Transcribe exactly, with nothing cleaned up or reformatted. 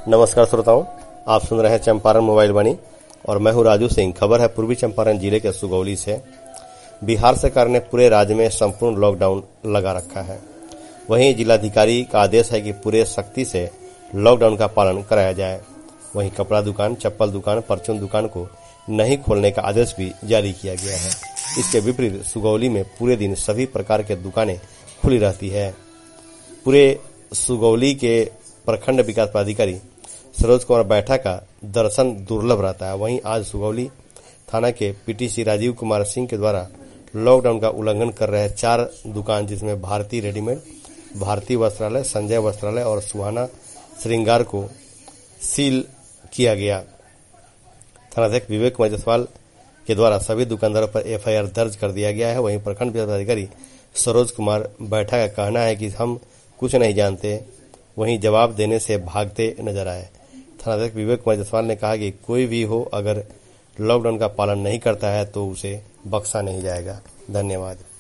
नमस्कार श्रोताओं, आप सुन रहे हैं चंपारण मोबाइल वाणी और मैं हूं राजू सिंह। खबर है पूर्वी चंपारण जिले के सुगौली से। बिहार सरकार ने पूरे राज्य में संपूर्ण लॉकडाउन लगा रखा है। वहीं जिलाधिकारी का आदेश है कि पूरे सख्ती से लॉकडाउन का पालन कराया जाए। वहीं कपड़ा दुकान, चप्पल दुकान, परचून दुकान को नहीं खोलने का आदेश भी जारी किया गया है। इसके विपरीत सुगौली में पूरे दिन सभी प्रकार के दुकानें खुली रहती है। पूरे सुगौली के प्रखंड विकास पदाधिकारी सरोज कुमार बैठा का दर्शन दुर्लभ रहता है। वहीं आज सुगौली थाना के पीटीसी राजीव कुमार सिंह के द्वारा लॉकडाउन का उल्लंघन कर रहे चार दुकान, जिसमें भारतीय रेडीमेड, भारतीय वस्त्रालय, संजय वस्त्रालय और सुहाना श्रृंगार को सील किया गया। थानाध्यक्ष विवेक कुमार जायसवाल के द्वारा सभी दुकानदारों पर एफआईआर दर्ज कर दिया गया है। वहीं प्रखंड विकास पदाधिकारी सरोज कुमार बैठा का कहना है कि हम कुछ नहीं जानते, वहीं जवाब देने से भागते नजर आए। थानाध्यक्ष विवेक कुमार जायसवाल ने कहा कि कोई भी हो, अगर लॉकडाउन का पालन नहीं करता है तो उसे बख्शा नहीं जाएगा। धन्यवाद।